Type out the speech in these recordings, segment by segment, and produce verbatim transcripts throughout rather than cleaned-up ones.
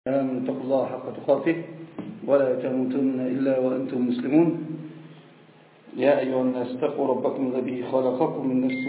آمنوا اتقوا الله حق تقاته ولا تموتن إلا وأنتم مسلمون. يا أيها الناس اتقوا ربكم الذي خلقكم من نفس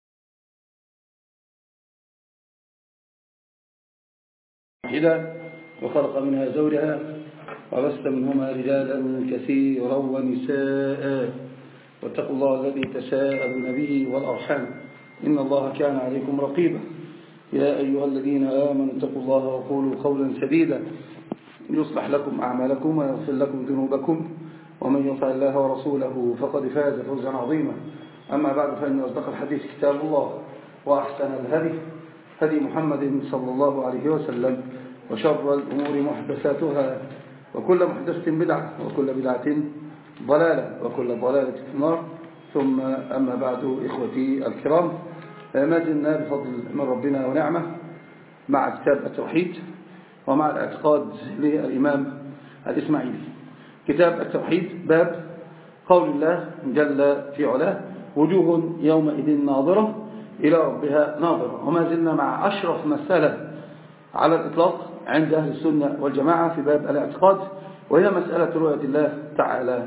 واحدة وخلق منها زوجها وبث منهما رجالا كثيرا ونساء واتقوا الله الذي تساءلون به والأرحام إن الله كان عليكم رقيبا. يا أيها الذين آمنوا اتقوا الله وقولوا قولا سديدا يصلح لكم أعمالكم ويغفر لكم ذنوبكم ومن يطع الله ورسوله فقد فاز فوزا عظيما. أما بعد فإن أصدق الحديث كتاب الله وأحسن الهدي هدي محمد صلى الله عليه وسلم وشر الأمور محدثاتها وكل محدثة بدعة وكل بدعة ضلالة وكل ضلالة في النار. ثم أما بعد إخوتي الكرام، ما زلنا بفضل من ربنا ونعمه مع كتاب التوحيد ومع الاعتقاد للإمام الإسماعيلي. كتاب التوحيد باب قول الله جل في علاه وجوه يومئذ ناظرة إلى ربها ناظرة. وما زلنا مع أشرف مسألة على الإطلاق عند أهل السنة والجماعة في باب الاعتقاد، وهي مسألة رؤية الله تعالى،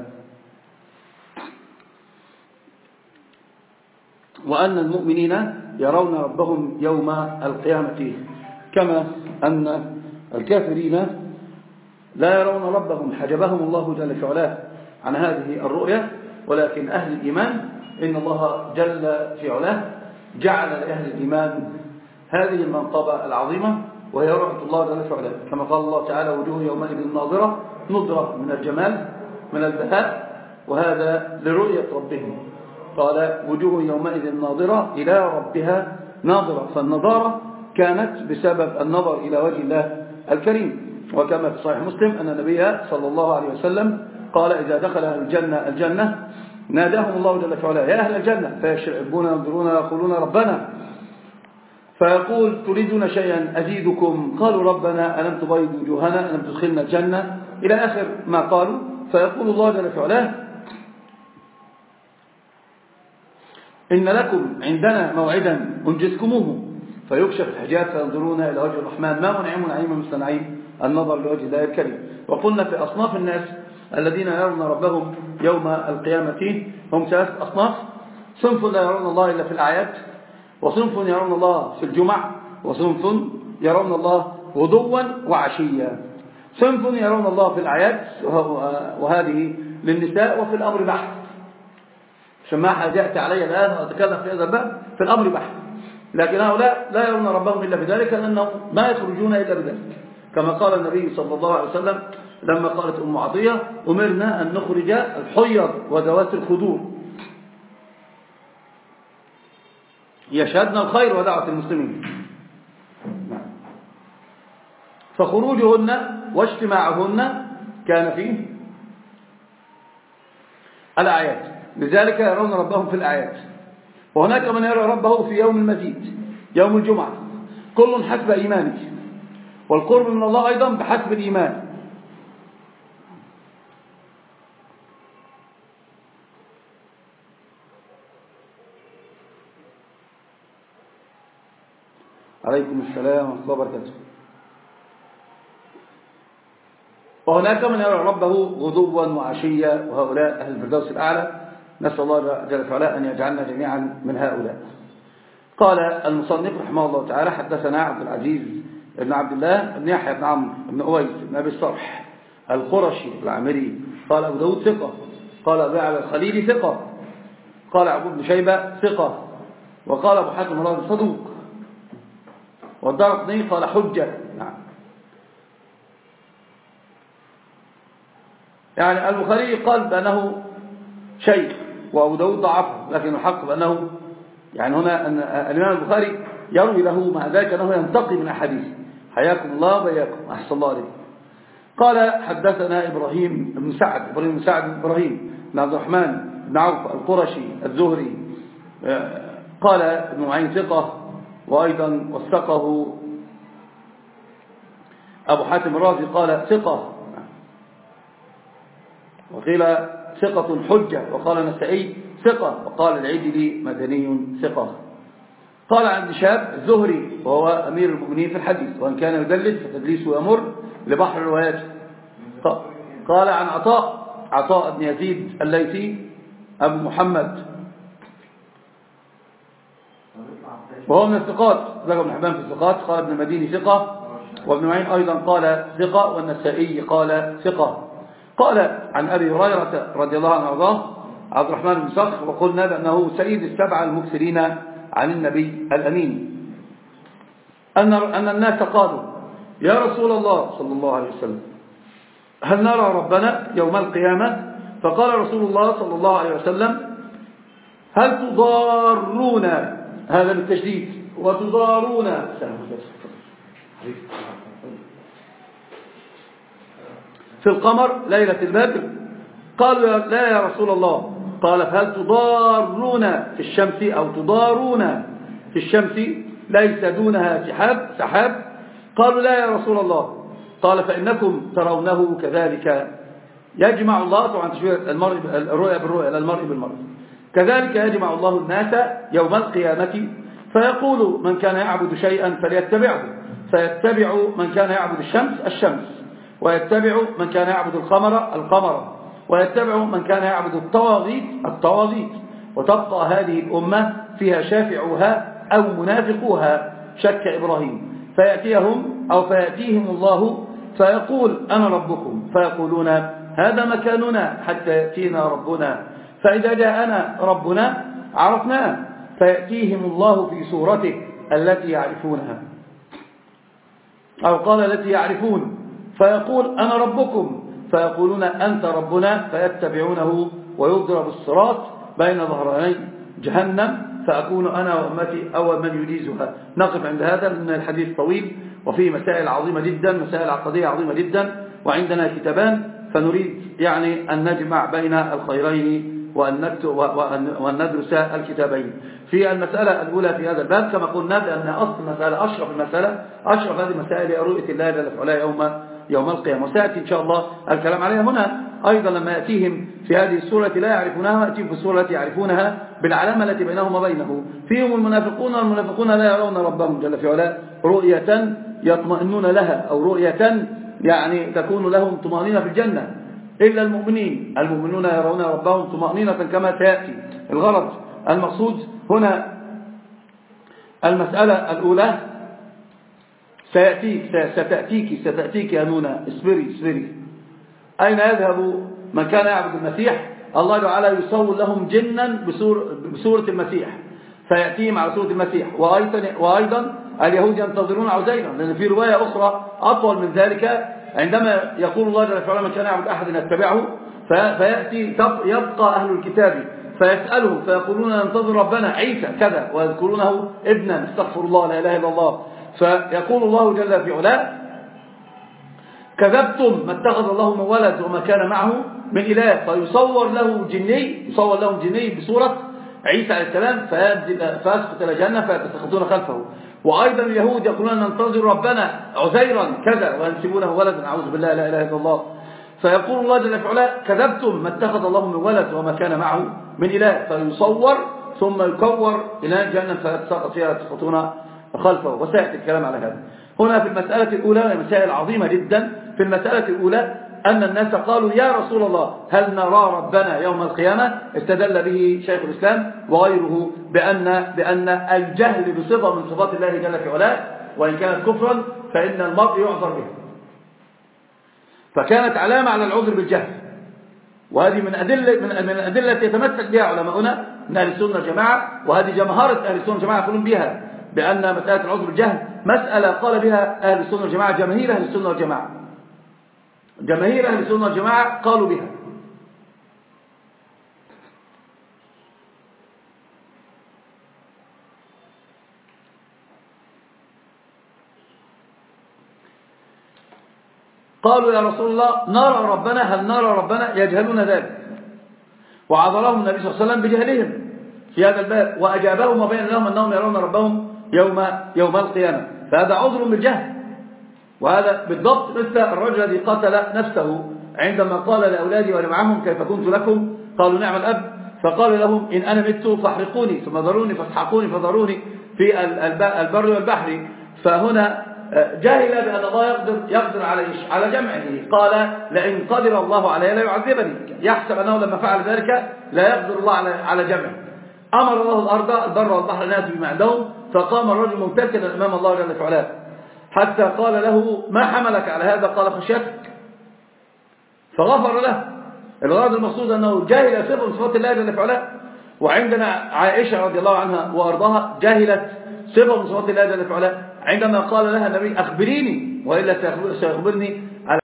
وأن المؤمنين يرون ربهم يوم القيامة كما أن الكافرين لا يرون ربهم، حجبهم الله جل في علاه عن هذه الرؤية. ولكن أهل الإيمان إن الله جل في علاه جعل لأهل الإيمان هذه المنطبة العظيمة وهي رؤية الله جل في علاه، كما قال الله تعالى وجوه يومئذ ناظرة، نظرة من الجمال من البهاء، وهذا لرؤية ربهم. قال وجوه يومئذ ناظرة إلى ربها ناظرة، فالنظارة كانت بسبب النظر إلى وجه الله الكريم. وكما في صحيح مسلم أن النبي صلى الله عليه وسلم قال إذا دخل أهل الجنة الجنة ناداهم الله جل في علاه يا أهل الجنة فيشربون ينظرون يقولون ربنا، فيقول تريدون شيئا أزيدكم؟ قالوا ربنا ألم تبيض وجوهنا ألم تدخلنا الجنة إلى آخر ما قالوا. فيقول الله جل في علاه إن لكم عندنا موعدا أنجزكموه، فيكشف الحجاب فينظرون إلى وجه الرحمن ما منعم نعيم مثل نعيم النظر لوجه الله الكريم. وقلنا في أصناف الناس الذين يرون ربهم يوم القيامة هم ثلاث أصناف: صنف لا يرون الله إلا في الأعياد، وصنف يرون الله في الجمع، وصنف يرون الله غدوا وعشيا. صنف يرون الله في الأعياد وهذه للنساء وفي الأمر بحث، عشان ما حد يأتي علي الآن وأتكلم في هذا الباب في الأمر بحث. لكن هؤلاء لا يرون ربهم إلا بذلك، لأنهم ما يخرجون إلا بذلك، كما قال النبي صلى الله عليه وسلم لما قالت أم عطية أمرنا أن نخرج الحيض وذوات الخدور يشهدن الخير ودعوة المسلمين. فخروجهن واجتماعهن كان فيه الأعياد، لذلك يرون ربهم في الأعياد. وهناك من يرى ربه في يوم المزيد يوم الجمعة، كل حسب إيمانه، والقرب من الله أيضا بحسب الإيمان. عليكم السلام ورحمة الله وبركاته. وهناك من يرى ربه غدوا وعشيا، وهؤلاء أهل الفردوس الأعلى، نسأل الله جل وعلا أن يجعلنا جميعا من هؤلاء. قال المصنف رحمه الله تعالى حدثنا عبد العزيز بن عبد الله بن يحيى بن عمرو بن أويس بن أبي الصرح القرشي العامري قال أبو داود ثقة، قال أبو علي الخليلي ثقة، قال أبو بن شيبة ثقة، وقال أبو حاتم الرازي صدوق، والدارقطني قال حجة. نعم. يعني البخاري قال بأنه شيخ وأبو داود ضعفه، لكن الحق بأنه يعني هنا أن الإمام البخاري يروي له مع ذلك أنه ينتقي من أحاديث. حياكم الله وإياكم، أحسن الله عليكم. قال حدثنا إبراهيم بن سعد إبراهيم بن سعد بن إبراهيم بن عبد الرحمن بن عوف القرشي الزهري، قال ابن معين ثقة، وأيضا وثقه أبو حاتم الرازي قال ثقة، وقيل ثقة حجة، وقال النسائي ثقة، وقال العجلي مدني ثقة. قال عن ابن شهاب الزهري وهو أمير المؤمنين في الحديث، وأن كان يدلس فتدليسه يمر لبحر الروايات. قال عن عطاء عطاء بن يزيد الليثي أبو محمد، وهو من الثقات، ذكر ابن حبان في الثقات، قال ابن المديني ثقة، وابن معين أيضا قال ثقة، والنسائي قال ثقة. قال عن أبي هريرة رضي الله عنه وارضاه عبد الرحمن بن صخر، وقلنا بأنه سيد السبعة المكثرين عن النبي الأمين، أن أن الناس قالوا يا رسول الله صلى الله عليه وسلم هل نرى ربنا يوم القيامة؟ فقال رسول الله صلى الله عليه وسلم هل تضارون، هذا بالتشديد، وتضارون في القمر ليلة البدر؟ قالوا لا يا رسول الله. قال فهل تضارون في الشمس أو تضارون في الشمس ليس دونها سحاب سحاب؟ قالوا لا يا رسول الله. قال فإنكم ترونه كذلك يجمع الله، طبعا تشبيه المرء الرؤيا بالرؤيا لا المرء بالمرء، كذلك يجمع الله الناس يوم القيامة فيقول من كان يعبد شيئا فليتبعه، فيتبع من كان يعبد الشمس الشمس، ويتبع من كان يعبد القمر القمر، ويتبع من كان يعبد الطواغيت الطواغيت، وتبقى هذه الأمة فيها شافعوها أو منافقوها شك إبراهيم، فيأتيهم أو فيأتيهم الله فيقول أنا ربكم، فيقولون هذا مكاننا حتى يأتينا ربنا، فإذا جاءنا ربنا عرفناه، فيأتيهم الله في صورته التي يعرفونها، أو قال التي يعرفون، فيقول أنا ربكم، فيقولون أنت ربنا، فيتبعونه ويضرب الصراط بين ظهراني جهنم، فأكون أنا وأمتي أول من يجيزها. نقف عند هذا لأن الحديث طويل وفيه مسائل عظيمة جدا، مسائل عقدية عظيمة جدا، وعندنا كتابان، فنريد يعني أن نجمع بين الخيرين وأن ندرس الكتابين. في المسألة الأولى في هذا الباب كما قلنا بأن أصل المسألة أشرف المسألة أشرف هذه المسائل هي رؤية الله جل وعلا يوم يوم القيامة، وسيأتي إن شاء الله الكلام عليها هنا أيضا لما يأتيهم في هذه السورة لا يعرفونها، يأتيهم في السورة التي يعرفونها بالعلامة التي بينهم وبينه، فيهم المنافقون، والمنافقون لا يرون ربهم جل وعلا رؤية يطمئنون لها، أو رؤية يعني تكون لهم طمأنينة في الجنة، إلا المؤمنين، المؤمنون يرون ربهم طمأنينة كما سيأتي. الغرض المقصود هنا المسألة الأولى سيأتيك ستأتيك ستأتيك يا نونا، اصبري اصبري. أين يذهب من كان يعبد المسيح؟ الله تعالى يصور لهم جنا بصورة المسيح، فيأتيهم على صورة المسيح. وأيضا اليهود ينتظرون عزيرا، لأن في رواية أخرى أطول من ذلك عندما يقول الله جل وعلا من كان يعبد أحد يتبعه، فيأتي يبقى أهل الكتاب فيسأله فيقولون ننتظر ربنا عيسى كذا، ويذكرونه ابنا، استغفر الله لا إله إلا الله، فيقول الله جل في علاه كذبتم ما اتخذ الله من ولد وما كان معه من إله، فيصور له جني يصور لهم جني بصورة عيسى عليه السلام فيسقط إلى جهنم فيتسقطون خلفه. وأيضا اليهود يقولون ننتظر ربنا عزيرا كذا وينسبونه ولدا، أعوذ بالله لا إله إلا الله، فيقول الله جل في علاه كذبتم ما اتخذ الله من ولد وما كان معه من إله، فيصور ثم يكور إلى جهنم فيتسقط فيها يتسقطون خلفه، وسيأتي الكلام على هذا. هنا في المسألة الأولى مسائل عظيمة جدا. في المسألة الأولى أن الناس قالوا يا رسول الله هل نرى ربنا يوم القيامة؟ استدل به شيخ الإسلام وغيره بأن, بأن الجهل بصفة من صفات الله جل في علاه وإن كانت كفرا فإن المرء يعذر به، فكانت علامة على العذر بالجهل، وهذه من أدلة من الأدلة يتمسك بها علماؤنا من أهل السنة والجماعة، وهذه جماهرة أهل السنة والجماعة يقولون بها بأن مسألة العذر بالجهل مسألة قال بها أهل السنة والجماعة، جماهير أهل السنة والجماعة جماهير أهل السنة والجماعة قالوا بها. قالوا يا رسول الله نرى ربنا، هل نرى ربنا؟ يجهلون ذلك، وعذرهم النبي صلى الله عليه وسلم بجهلهم في هذا الباب، وأجابهم وبين لهم أنهم يرون ربهم يوم يوم القيامة، فهذا عذر بالجهل. وهذا بالضبط مثل الرجل الذي قتل نفسه عندما قال لأولادي ولمعهم كيف كنت لكم؟ قالوا نعم الأب، فقال لهم إن أنا مت فاحرقوني ثم ذروني فاسحقوني فذروني في البر والبحر. فهنا جاهل بأن الله يقدر يقدر على إيش؟ على جمعه. قال لئن قدر الله عليه لا يعذبني، يحسب أنه لما فعل ذلك لا يقدر الله على جمعه. أمر الله الأرض البر والبحر الناس بما عندهم، فقام الرجل ممتثلا أمام الله جل وعلا حتى قال له ما حملك على هذا؟ قال خشيتك، فغفر له. الغرض المقصود أنه جاهل صفة من صفات الله جل وعلا. وعندنا عائشة رضي الله عنها وأرضاها جاهلت صفة من صفات الله جل وعلا عندما قال لها النبي أخبريني وإلا سيخبرني على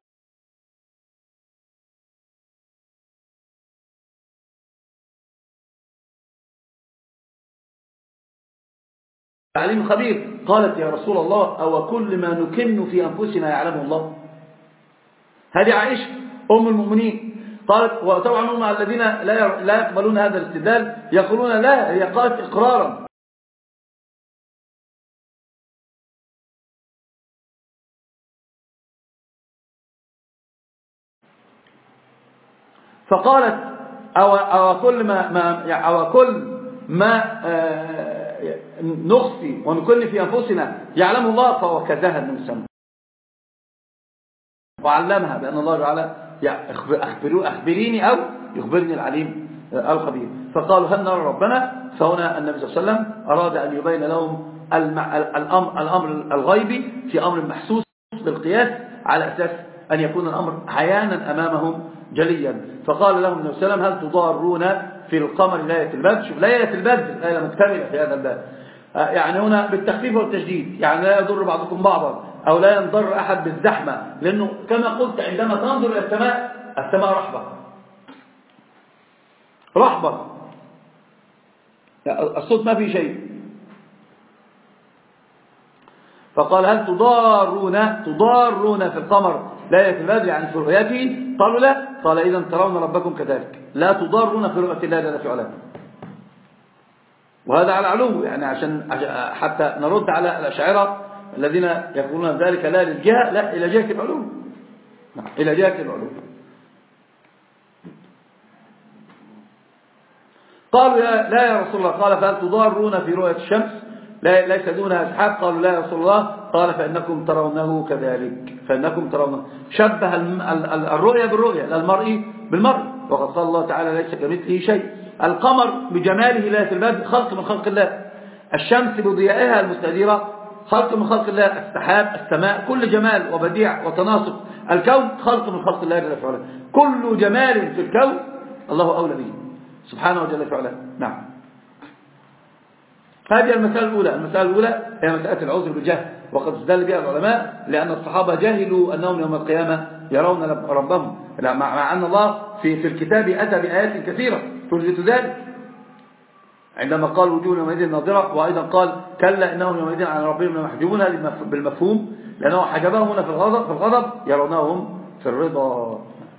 عليم خبير. قالت يا رسول الله أو كل ما نكن في أنفسنا يعلمه الله؟ هذه عائشة أم المؤمنين. قالت وطبعا هم الذين لا يقبلون هذا الاستدلال يقولون لا، هي قالت إقرارا. فقالت أو, أو كل ما, ما أو كل ما نخفي ونكن في أنفسنا يعلم الله، فهو كذاها النسم وعلمها بأن الله تعالى أخبروا أخبريني أو يخبرني العليم الخبير. فقالوا هل نرى ربنا؟ فهنا النبي صلى الله عليه وسلم أراد أن يبين لهم الأمر الغيبي في أمر محسوس بالقياس على أساس أن يكون الأمر عيانا أمامهم جليا. فقال لهم النبي صلى الله عليه وسلم هل تضارون في القمر ليلة البدر؟ شوف ليلة البدر ليلة مكتملة في هذا الباب، يعني هنا بالتخفيف والتشديد، يعني لا يضر بعضكم بعضا أو لا ينضر أحد بالزحمة، لأنه كما قلت عندما تنظر إلى السماء السماء رحبة رحبة، الصوت ما في شيء. فقال هل تضارون تضارون في القمر ليلة البدر يعني في رؤيته؟ قالوا لا. قال إذا ترون ربكم كذلك لا تضارون في رؤية الله جل وعلا. وهذا على علو، يعني عشان حتى نرد على الأشاعرة الذين يقولون ذلك لا للجهة، لا إلى جهة العلو، إلى جهة العلو. قالوا لا يا رسول الله. قال فهل تضارون في رؤية الشمس لا ليس دونها سحاب؟ قالوا لا يا رسول الله. قال فإنكم ترونه كذلك، فإنكم ترونه. شبه الرؤية بالرؤية، لا المرء بالمرء، وقد قال الله تعالى ليس كمثله شيء. القمر بجماله ليلة البدر خلق من خلق الله، الشمس بضيائها المستديرة خلق من خلق الله، السحاب السماء كل جمال وبديع وتناسق، الكون خلق من خلق الله جل وعلا. كل جمال في الكون الله أولى به سبحانه وجل وعلا. نعم، هذه المسألة الأولى. المسألة الأولى هي مسألة العذر بالجهل، وقد استدل بها العلماء لأن الصحابة جهلوا أنهم يوم القيامة يرون ربهم، مع أن الله في في الكتاب أتى بآيات كثيرة تثبت ذلك، عندما قال وجوه يومئذ ناظرة، وأيضا قال كلا إنهم يومئذ عن ربهم لمحجوبون، هذه بالمفهوم لأنه حجبهم هنا في الغضب في الغضب يرونهم في الرضا.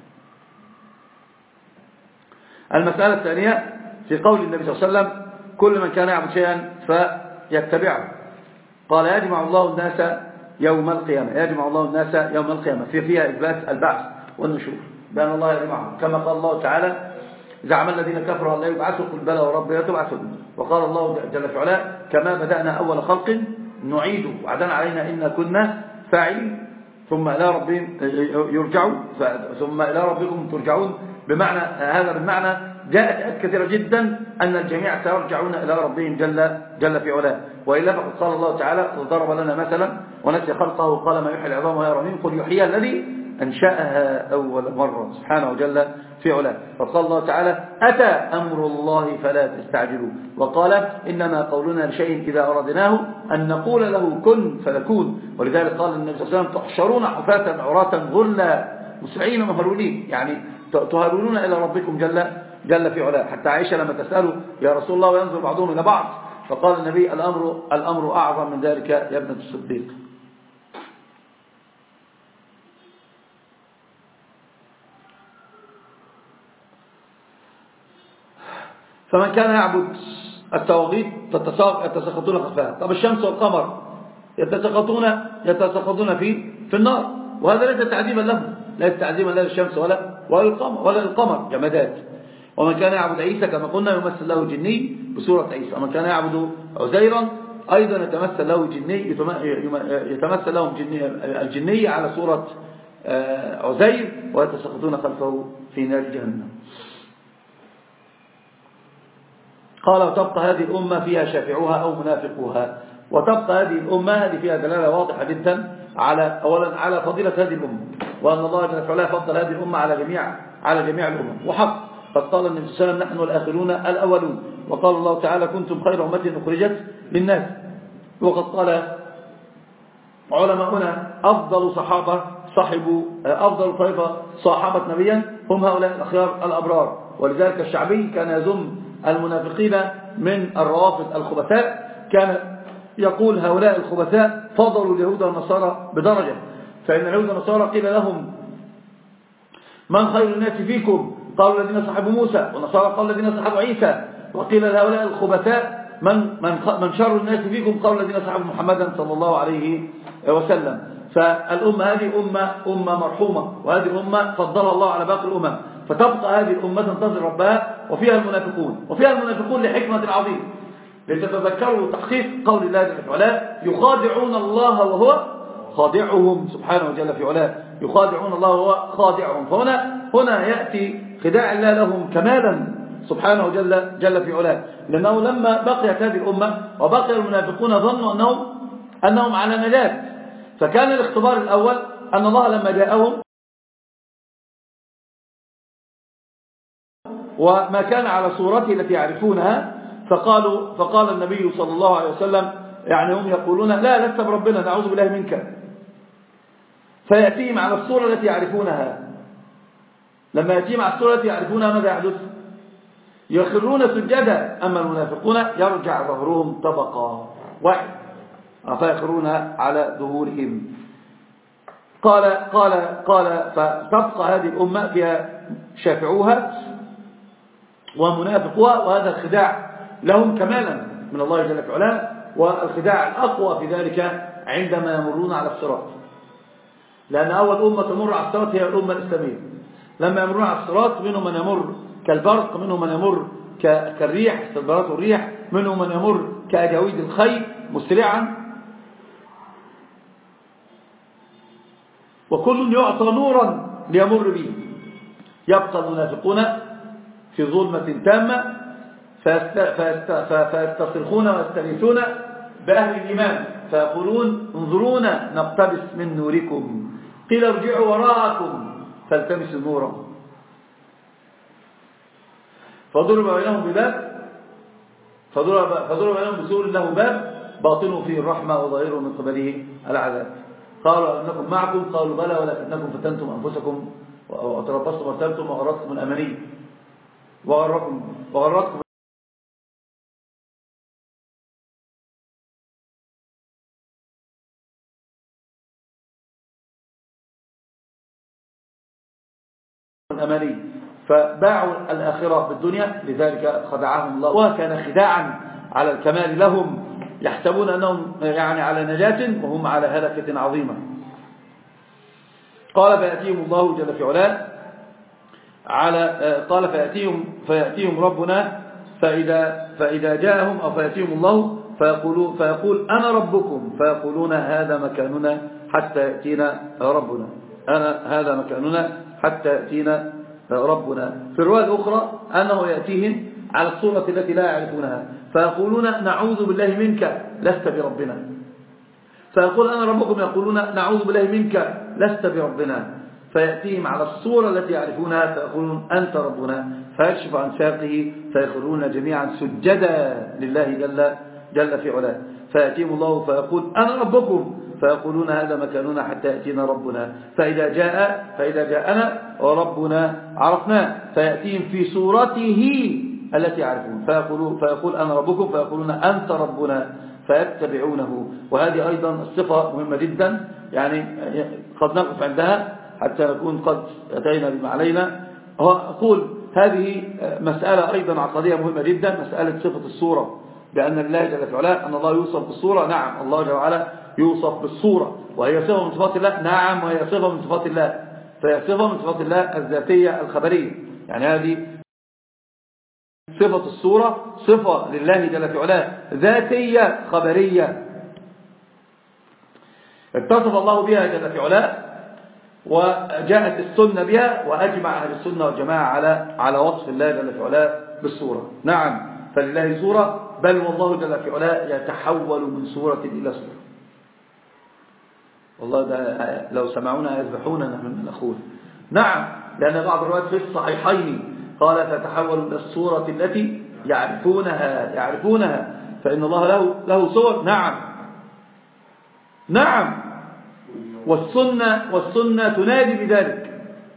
المسألة الثانية في قول النبي صلى الله عليه وسلم كل من كان يعبد شيئا فيتبعه. قال يجمع الله الناس يوم القيامة، يجمع الله الناس يوم القيامة في فيها إثبات البعث والنشور، بأن الله يجمعهم، كما قال الله تعالى زعم الذين كفروا لا يبعثوا قل بلى وربي لتبعثون. وقال الله جل وعلا كما بدأنا أول خلق نعيده وعدنا علينا إنا كنا فاعلين ثم إلى ربهم يرجعون ثم إلى ربكم ترجعون. بمعنى هذا بالمعنى جاءت آيات كثيرة جدا أن الجميع سيرجعون إلى ربهم جل جل في علاه. وإلا فقد قال الله تعالى ضرب لنا مثلا ونسي خلقه قال ما يحيي العظام وهي رميم قل يحييها الذي أنشأها أول مرة سبحانه وجل في علاه. فقال الله تعالى أتى أمر الله فلا تستعجلوا، وقال إنما قولنا لشيء إذا أردناه أن نقول له كن فيكون. ولذلك قال النبي صلى الله عليه وسلم تحشرون حفاة عراة غرلا مسرعين مهرولين، يعني تهرولون إلى ربكم جل جل في علاه. حتى عائشة لما تسأله يا رسول الله وينظر بعضهم إلى بعض، فقال النبي الأمر, الأمر أعظم من ذلك يا ابنة الصديق. فمن كان يعبد التواغيت يتساقطون خلفها. طب الشمس والقمر يتساقطون يتساقطون في في النار، وهذا ليس تعذيبا لهم، ليس تعذيبا لا للشمس ولا ولا القمر ولا القمر جمادات. ومن كان يعبد عيسى كما قلنا يمثل له جني بصورة عيسى، ومن كان يعبد عزيرا أيضا يتمثل له جني يتمثل لهم جني الجني على صورة عزير ويتساقطون خلفه في نار جهنم. قال وتبقى هذه الأمة فيها شافعوها أو منافقوها. وتبقى هذه الأمة، هذه فيها دلالة واضحة جدا على أولا على فضيلة هذه الأمة، وأن الله جل وعلا فضل هذه الأمة على جميع على جميع الأمم. وحق قد قال النبي صلى الله عليه وسلم نحن الآخرون الأولون، وقال الله تعالى كنتم خير أمة أخرجت للناس. وقد قال علماؤنا أفضل صحابة صاحبوا أفضل طائفة صاحبت نبيا هم هؤلاء الأخيار الأبرار. ولذلك الشعبي كان يذم المنافقين من الروافض الخبثاء، كان يقول هؤلاء الخبثاء فضلوا اليهود والنصارى بدرجة، فإن اليهود والنصارى قيل لهم من خير الناس فيكم؟ قالوا الذين صحبوا موسى، والنصارى قالوا الذين صحبوا عيسى. وقيل لهؤلاء الخبثاء من من من شر الناس فيكم؟ قالوا الذين صحبوا محمدا صلى الله عليه وسلم. فالأمة هذه أمة أمة مرحومة، وهذه الأمة فضلها الله على باقي الأمم. فتبقى هذه الأمة تنتظر ربها وفيها المنافقون، وفيها المنافقون لحكمة عظيمة، لتتذكروا تحقيق قول الله جل في علاه يخادعون الله وهو خادعهم سبحانه وجل في علاه، يخادعون الله وهو خادعهم. فهنا هنا يأتي خداع الله لهم كمالا سبحانه وجل جل في علاه، لأنه لما بقيت هذه الأمة وبقي المنافقون ظنوا أنهم أنهم على نجاة. فكان الاختبار الأول أن الله لما جاءهم وما كان على صورته التي يعرفونها، فقالوا فقال النبي صلى الله عليه وسلم يعني هم يقولون لا لست بربنا نعوذ بالله منك، فيأتيهم على الصورة التي يعرفونها. لما يأتيهم على الصورة التي يعرفونها ماذا يحدث؟ يخرون سجدا، أما المنافقون يرجع ظهرهم طبقا واحد فيخرون على ظهورهم. قال قال قال فتبقى هذه الأمة فيها شافعوها ومنافقوها، وهذا الخداع لهم كمالا من الله جل وعلا، والخداع الأقوى في ذلك عندما يمرون على الصراط، لأن أول أمة تمر على الصراط هي الأمة الإسلامية. لما يمرون على الصراط منهم من يمر كالبرق، منهم من يمر كالريح استدبارات الريح، منهم من يمر كأجاويد الخيل مسرعا، وكل يعطى نورا ليمر به. يبقى المنافقون في ظلمة تامة فيستصرخون ويستغيثون بأهل الإيمان فيقولون انظرونا نقتبس من نوركم، قيل ارجعوا وراءكم فالتمسوا نورا، فضرب بينهم بباب فضرب, فضرب بينهم بسور له باب باطنه فيه الرحمة وظاهره من قبله العذاب. قالوا أنكم معكم؟ قالوا بلى ولكنكم فتنتم أنفسكم وتربصتم وارتبتم وغرتكم الأماني وغركم وغرتكم الأماني، فباعوا الآخرة بالدنيا، لذلك خدعهم الله وكان خداعا على الكمال لهم، يحسبون أنهم يعني على نجاة وهم على هلكة عظيمة. قال فيأتيهم الله جل في علاه على قال فيأتيهم فيأتيهم ربنا فإذا فإذا جاءهم أو فيأتيهم الله فيقول فيقول أنا ربكم فيقولون هذا مكاننا حتى يأتينا ربنا، أنا هذا مكاننا حتى يأتينا ربنا. في الرواية الأخرى أنه يأتيهم على الصورة التي لا يعرفونها فيقولون نعوذ بالله منك لست بربنا، فيقول أنا ربكم يقولون نعوذ بالله منك لست بربنا، فيأتيهم على الصورة التي يعرفونها فيقولون أنت ربنا، فيكشف عن ساقه فيخرون جميعا سجدا لله جل, جل في علاه. فيأتيهم الله فيقول أنا ربكم فيقولون هذا مكاننا حتى يأتينا ربنا، فإذا جاء فإذا جاءنا وربنا عرفناه فيأتيهم في صورته التي يعرفون فيقول, فيقول أنا ربكم فيقولون أنت ربنا فيتبعونه. وهذه أيضا الصفة مهمة جدا، يعني قد نقف عندها حتى نكون قد أتينا بما علينا. أقول هذه مسألة أيضا عقدية مهمة جدا، مسألة صفة الصورة، بأن الله جل وعلا أن الله يوصف بالصورة. نعم الله جل وعلا يوصف بالصورة وهي صفة من صفات الله، نعم وهي صفة من صفات الله، فهي صفة من صفات الله الذاتية الخبرية، يعني هذه صفة الصورة صفة لله جل في علاه ذاتية خبرية اتصف الله بها جل في علاه، وجاءت السنة بها، وأجمع أهل السنة والجماعة على على وصف الله جل في علاه بالصورة. نعم، فلله صورة، بل والله جل في علاه يتحول من صورة إلى صورة. والله ده لو سمعونا يذبحونا نحن من الأخوة. نعم، لأن بعض الروايات في الصحيحين قال تتحول إلى الصورة التي يعرفونها يعرفونها فإن الله له له صور. نعم نعم، والسنة والسنة تنادي بذلك.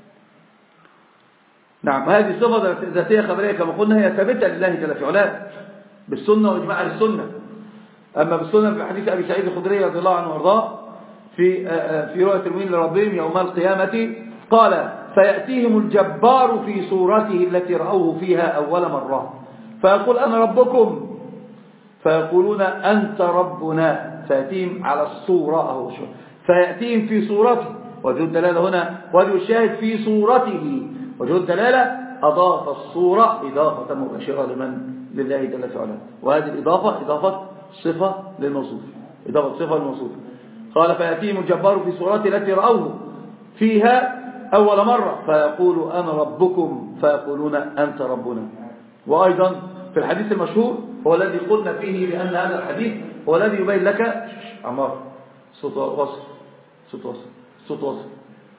نعم، هذه صفة ذاتية خبرية كما قلنا هي ثابتة لله جل في علاه بالسنة وإجماع السنة. أما بالسنة في حديث أبي سعيد الخدري رضي الله عنه وارضاه في في رؤية المؤمنين لربهم يوم القيامة قال فيأتيهم الجبار في صورته التي رأوه فيها أول مرة فيقول أنا ربكم فيقولون أنت ربنا، فيأتيهم على الصورة أهو فيأتيهم في صورته، وجه الدلالة هنا وجه الشاهد في صورته، وجه الدلالة أضاف الصورة إضافة مباشرة لمن لله جل في علاه، وهذه الإضافة إضافة صفة للموصوف، إضافة صفة للموصوف. قال فيأتيهم الجبار في صورته التي رأوه فيها أول مرة فيقول أنا ربكم فيقولون أنت ربنا. وأيضا في الحديث المشهور هو الذي قلنا فيه بأن هذا الحديث هو الذي يبين لك عمار صوت وصل صوت وصل صوت وصل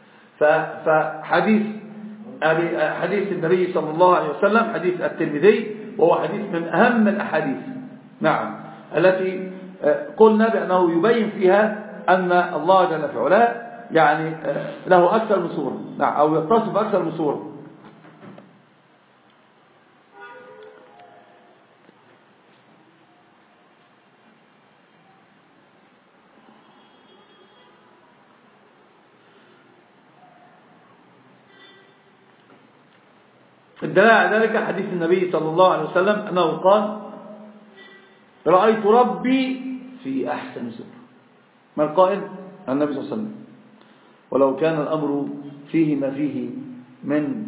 فحديث حديث النبي صلى الله عليه وسلم حديث الترمذي وهو حديث من أهم الأحاديث. نعم، التي قلنا بأنه يبين فيها أن الله جل في علاه يعني له أكثر من صورة، نعم، أو يتصف بأكثر من صورة. الدلالة على ذلك حديث النبي صلى الله عليه وسلم أنه قال رأيت ربي في أحسن صورة. ما القائل؟ النبي صلى الله عليه وسلم. ولو كان الأمر فيه ما فيه من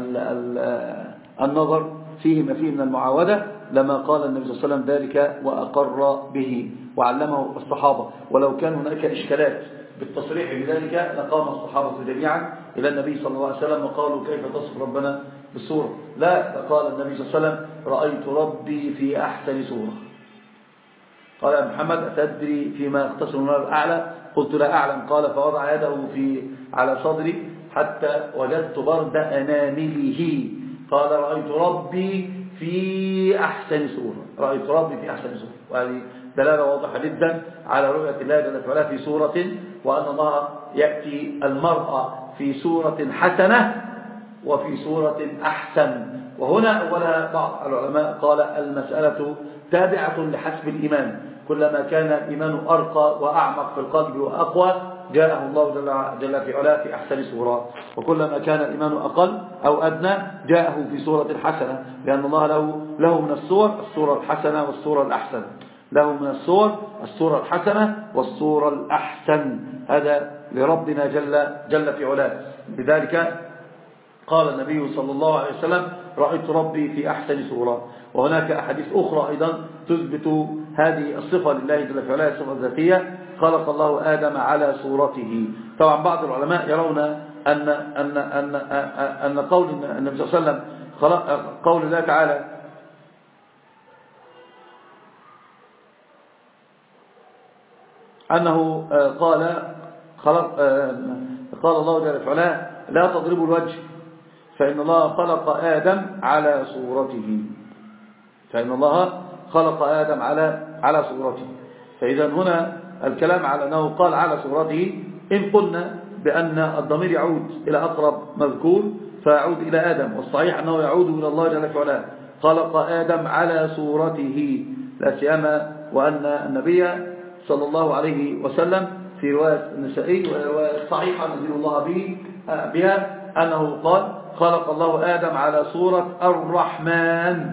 النظر فيه ما فيه من المعاودة لما قال النبي صلى الله عليه وسلم ذلك وأقر به وعلمه الصحابة. ولو كان هناك إشكالات بالتصريح بذلك لقام الصحابة جميعا إلى النبي صلى الله عليه وسلم وقالوا كيف تصف ربنا بالصورة؟ لا، قال النبي صلى الله عليه وسلم رأيت ربي في أحسن صورة. قال يا محمد أتدري فيما اختصر النار الأعلى؟ قلت لا أعلم. قال فوضع يده في على صدري حتى وجدت برد أنامله. قال رأيت ربي في أحسن صورة، رأيت ربي في أحسن صورة. وهذه دلالة واضحة جدا على رؤية الله جل وعلا في صورة، وأن الله يأتي المرأة في صورة حسنة وفي صورة أحسن. وهنا أولا بعض العلماء قال المسألة تابعة لحسب الإيمان، كلما كان الإيمان أرقى وأعمق في القلب وأقوى جاءه الله جل في علاه في أحسن صورة، وكلما كان الإيمان أقل أو أدنى جاءه في صورة حسنة، لأن الله له له من الصور الصورة الحسنة والصورة الأحسن، له من الصور الصورة الحسنة والصورة الأحسن، هذا لربنا جل جل في علاه. بذلك قال النبي صلى الله عليه وسلم رأيت ربي في أحسن صورة. وهناك أحاديث أخرى أيضا تثبت هذه الصفة لله جل في علاه، الصفة الذاتية. خلق الله آدم على صورته. طبعا بعض العلماء يرون أن أن أن أن قول النبي صلى الله عليه وسلم قول الله تعالى أنه قال خلق قال الله جل في علاه لا تضربوا الوجه فإن الله خلق آدم على صورته، فإن الله خلق آدم على على صورته. فإذا هنا الكلام على أنه قال على صورته، إن قلنا بأن الضمير يعود إلى أقرب مذكور فيعود إلى آدم، والصحيح أنه يعود إلى الله جل في علاه. خلق آدم على صورته، لا سيما وأن النبي صلى الله عليه وسلم في رواية النسائي ورواية صحيحة نزل الله به بها أنه قال خلق الله آدم على صورة الرحمن.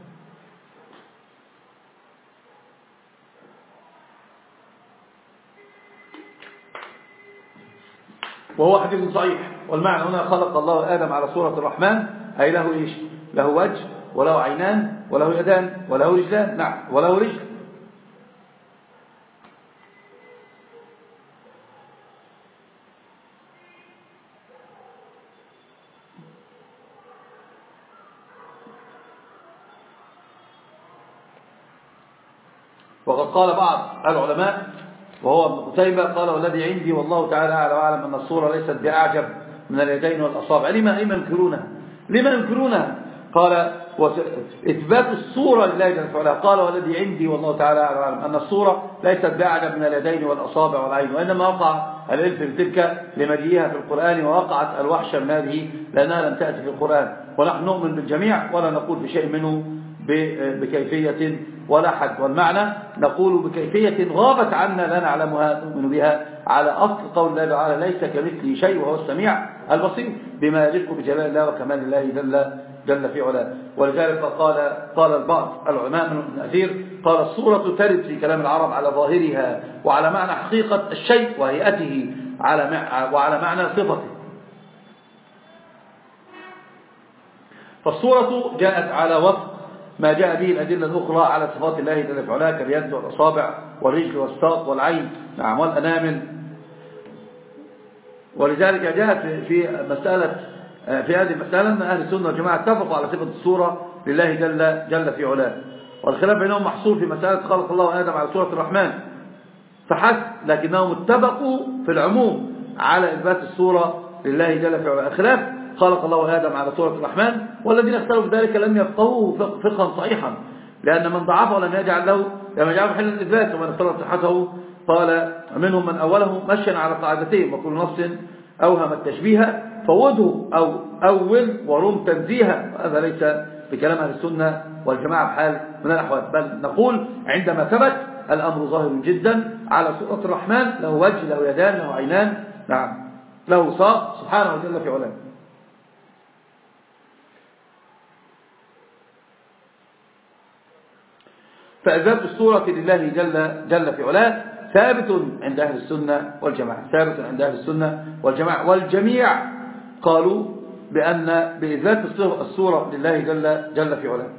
وهو حديث صحيح، والمعنى هنا خلق الله آدم على صورة الرحمن أي له إيش؟ له وجه وله عينان وله يدان وله رجلان. نعم وله رجل. وقد قال بعض العلماء وهو ابن قتيبة قال والذي عندي والله تعالى أعلى وأعلم أن الصورة ليست بأعجب من اليدين والأصابع. لما لما ينكرونها لما ينكرونها قال إثبات الصورة لله جل وعلا. قال والذي عندي والله تعالى أعلى وأعلم أن الصورة ليست بأعجب من اليدين والأصابع والعين، وإنما وقع الإلف بتلك لمجيئها في القرآن، ووقعت الوحشة من هذه لأنها لم تأتي في القرآن. ونحن نؤمن بالجميع ولا نقول بشيء منه بكيفية ولا حد، والمعنى نقول بكيفية غابت عنا لا نعلمها نؤمن بها على أصل قول الله تعالى ليس كمثله شيء وهو السميع البصير بما يليق بجلال الله وكمال الله جل جل في علاه. ولذلك قال قال البعض العلماء من ابن أثير قال الصورة ترد في كلام العرب على ظاهرها وعلى معنى حقيقة الشيء وهيئته على وعلى معنى صفته. فالصورة جاءت على وفق ما جاء به الأدلة الأخرى على صفات الله جل في علاه كاليد والأصابع والرجل والساق والعين نعم والأنامل. ولذلك جاءت في مسألة في هذه المسألة أن أهل السنة والجماعة اتفقوا على صفة الصورة لله جل جل في علاه، والخلاف بينهم محصور في مسألة خلق الله آدم على صورة الرحمن فحسب، لكنهم اتفقوا في العموم على إثبات الصورة لله جل في علاه. الخلاف خلق الله آدم على صورة الرحمن، والذين اختلفوا في ذلك لم يفقهوه فقها صحيحا، لأن من ضعفه لم يجعل له لم يجعله حل الإثبات، ومن اختلف صحته قال منهم من أوله مشيا على قاعدتين وكل نص أوهم التشبيه فوده أو أول ورم تنزيها. هذا ليس بكلام أهل السنة والجماعة بحال من الأحوال، بل نقول عندما ثبت الأمر ظاهر جدا على صورة الرحمن، له وجه له يدان له عينان نعم له ساق سبحانه وتعالى في علاه. فإثبات الصورة لله جل جل في علاه ثابت عند أهل السنة والجماعة، ثابت عند أهل السنة والجماعة، والجميع قالوا بأن بإثبات الصورة لله جل جل في علاه.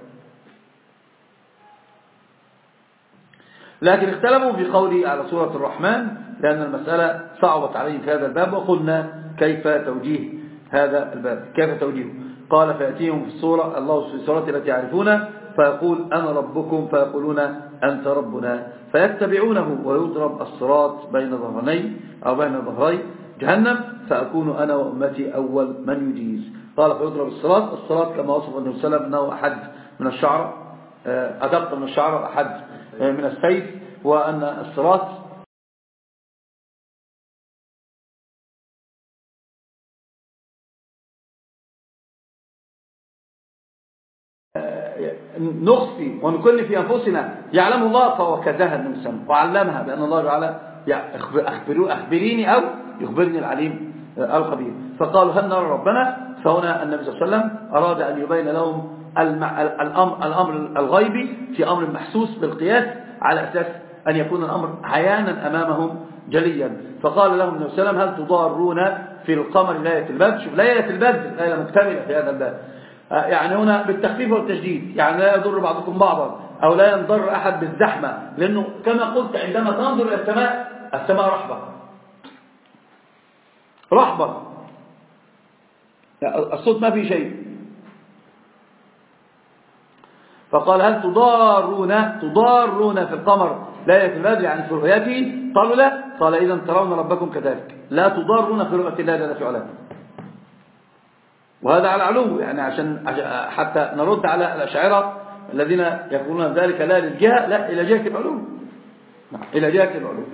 لكن اختلفوا في قولي على صورة الرحمن لأن المسألة صعبت عليهم في هذا الباب، وقلنا كيف توجيه هذا الباب كيف توجيهه. قال فيأتيهم في الصورة الله في الصورة التي يعرفونها فيقول أنا ربكم فيقولون أنت ربنا فيتبعونه ويضرب الصراط بين ظهرين أو بين ظهري جهنم فأكون أنا وأمتي أول من يجيز. قال فيضرب الصراط الصراط كما وصف النبي صلى الله عليه وسلم أنه أحد من الشعر أدق من الشعر أحد من السيف، وأن الصراط نخفي ونكل في أنفسنا يعلم الله فهو كذاها النبي صلى الله عليه وسلم وعلمها بأن الله تعالى أخبروني أو يخبرني العليم الخبير. فقالوا هل نرى ربنا؟ فهنا النبي صلى الله عليه وسلم أراد أن يبين لهم الأمر الغيبي في أمر محسوس بالقياس على أساس أن يكون الأمر عيانا أمامهم جليا. فقال لهم النبي صلى الله عليه وسلم هل تضارون في القمر ليلة البدر؟ شوف ليلة البدر ليلة مكتملة في هذا الباب، يعني هنا بالتخفيف والتشديد، يعني لا يضر بعضكم بعضا أو لا ينضر أحد بالزحمة، لأنه كما قلت عندما تنظر إلى السماء السماء رحبة رحبة الصوت ما في شيء. فقال هل تضارون تضارون في القمر ليلة البدر يعني في رؤيته؟ قالوا لا. قال إذا ترون ربكم كذلك لا تضارون في رؤية الله جل في علاه. وهذا على علو يعني عشان حتى نرد على الأشاعرة الذين يقولون ذلك لا للجهة لا إلى جهة العلو إلى جهة العلو.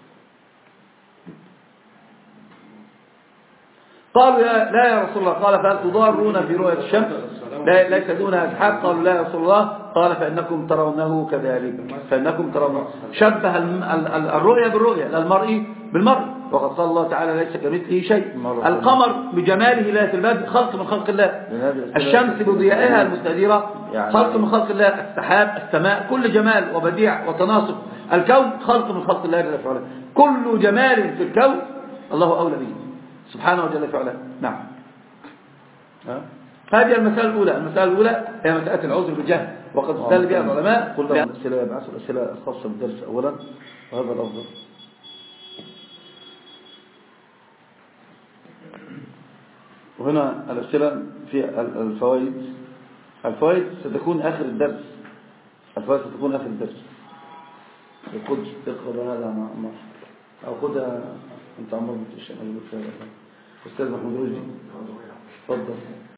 قالوا لا يا رسول الله. قال فهل تضارون في رؤية الشمس لا ليس دونها أسحاب؟ قالوا لا يا رسول الله. قال فإنكم ترونه كذلك فإنكم ترونه. شبه الرؤية بالرؤية المرئي بالمرئي، وقد قال الله تعالى ليس كمثله شيء. القمر بجماله ليلة البدر خلق من خلق الله، الشمس بضيائها المستديرة خلق من خلق الله، السحاب السماء كل جمال وبديع وتناسق، الكون خلق من خلق الله جل وعلا. كل جمال في الكون الله أولى به سبحانه وجل وعلا. نعم هذه المسألة الأولى. المسألة الأولى هي مسألة العذر بالجهل، وقد استدل بها العلماء. كل الأسئلة يبعثوا الأسئلة الخاصة بالدرس أولا، وهذا الأفضل. وهنا الأسئلة في الفوائد. الفوائد ستكون آخر الدرس. الفوائد ستكون آخر الدرس. خذ اقرأ هذا مع عمر، أو خذها أنت عمر بن الشام أستاذ محمود رشدي. تفضل.